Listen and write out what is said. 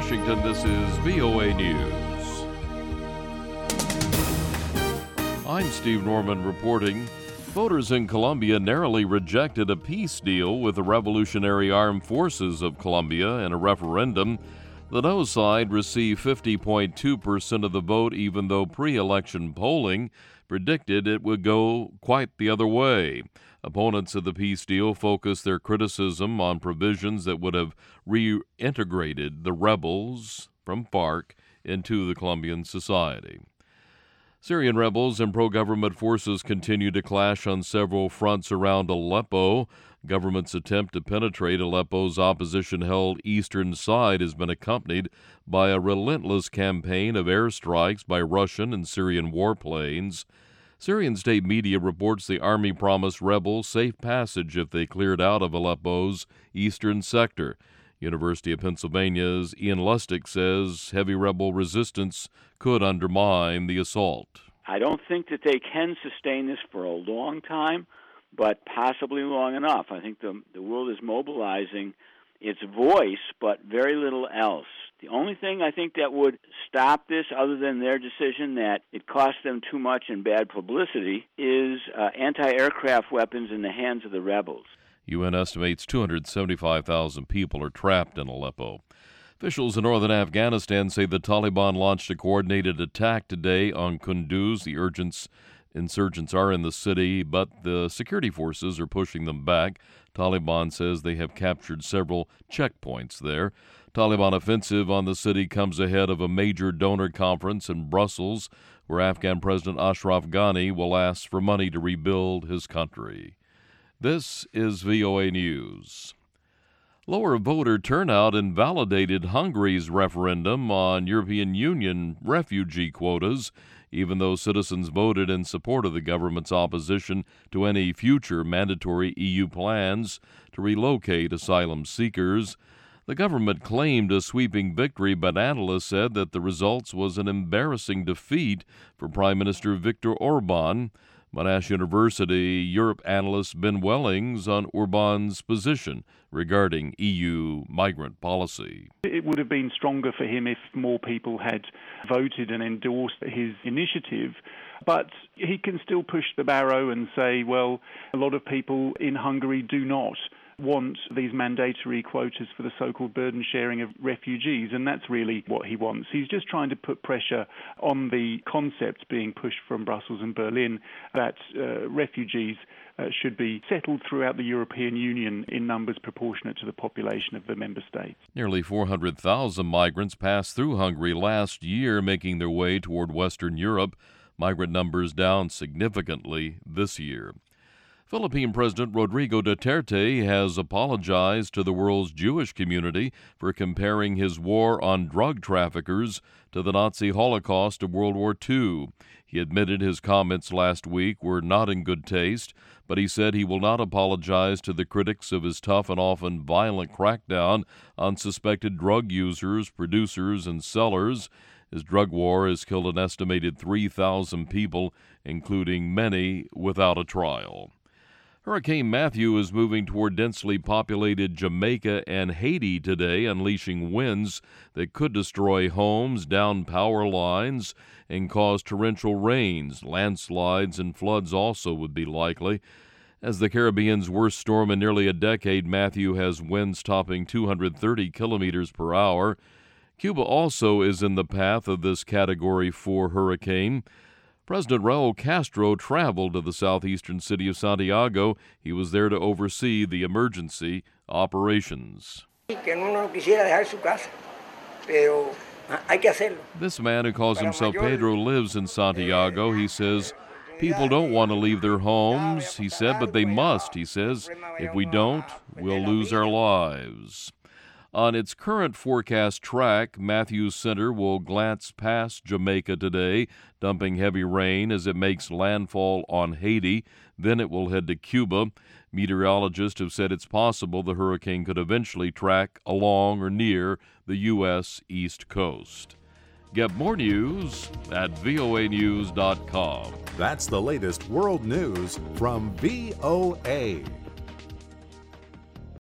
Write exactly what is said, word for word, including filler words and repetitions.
Washington, this is V O A News. I'm Steve Norman reporting. Voters in Colombia narrowly rejected a peace deal with the Revolutionary Armed Forces of Colombia in a referendum. The no side received fifty point two percent of the vote, even though pre-election polling predicted it would go quite the other way. Opponents of the peace deal focused their criticism on provisions that would have reintegrated the rebels from FARC into the Colombian society. Syrian rebels and pro-government forces continue to clash on several fronts around Aleppo. Government's attempt to penetrate Aleppo's opposition-held eastern side has been accompanied by a relentless campaign of airstrikes by Russian and Syrian warplanes. Syrian state media reports the army promised rebels safe passage if they cleared out of Aleppo's eastern sector. University of Pennsylvania's Ian Lustig says heavy rebel resistance could undermine the assault. I don't think that they can sustain this for a long time, but possibly long enough. I think the, the world is mobilizing its voice, but very little else. The only thing I think that would stop this, other than their decision that it cost them too much in bad publicity, is uh, anti-aircraft weapons in the hands of the rebels. U N estimates two hundred seventy-five thousand people are trapped in Aleppo. Officials in northern Afghanistan say the Taliban launched a coordinated attack today on Kunduz. The urgents insurgents are in the city, but the security forces are pushing them back. Taliban says they have captured several checkpoints there. Taliban offensive on the city comes ahead of a major donor conference in Brussels, where Afghan President Ashraf Ghani will ask for money to rebuild his country. This is V O A News. Lower voter turnout invalidated Hungary's referendum on European Union refugee quotas, even though citizens voted in support of the government's opposition to any future mandatory E U plans to relocate asylum seekers. The government claimed a sweeping victory, but analysts said that the results was an embarrassing defeat for Prime Minister Viktor Orban. Monash University Europe analyst Ben Wellings on Orban's position regarding E U migrant policy. It would have been stronger for him if more people had voted and endorsed his initiative. But he can still push the barrow and say, well, a lot of people in Hungary do not want these mandatory quotas for the so-called burden sharing of refugees, and that's really what he wants. He's just trying to put pressure on the concepts being pushed from Brussels and Berlin that uh, refugees uh, should be settled throughout the European Union in numbers proportionate to the population of the member states. Nearly four hundred thousand migrants passed through Hungary last year, making their way toward Western Europe. Migrant numbers down significantly this year. Philippine President Rodrigo Duterte has apologized to the world's Jewish community for comparing his war on drug traffickers to the Nazi Holocaust of World War Two. He admitted his comments last week were not in good taste, but he said he will not apologize to the critics of his tough and often violent crackdown on suspected drug users, producers, and sellers. His drug war has killed an estimated three thousand people, including many without a trial. Hurricane Matthew is moving toward densely populated Jamaica and Haiti today, unleashing winds that could destroy homes, down power lines, and cause torrential rains. Landslides and floods also would be likely. As the Caribbean's worst storm in nearly a decade, Matthew has winds topping two hundred thirty kilometers per hour. Cuba also is in the path of this Category four hurricane. President Raul Castro traveled to the southeastern city of Santiago. He was there to oversee the emergency operations. This man, who calls himself Pedro, lives in Santiago. He says people don't want to leave their homes, he said, but they must. He says, if we don't, we'll lose our lives. On its current forecast track, Matthews Center will glance past Jamaica today, dumping heavy rain as it makes landfall on Haiti. Then it will head to Cuba. Meteorologists have said it's possible the hurricane could eventually track along or near the U S East Coast. Get more news at V O A news dot com. That's the latest world news from V O A.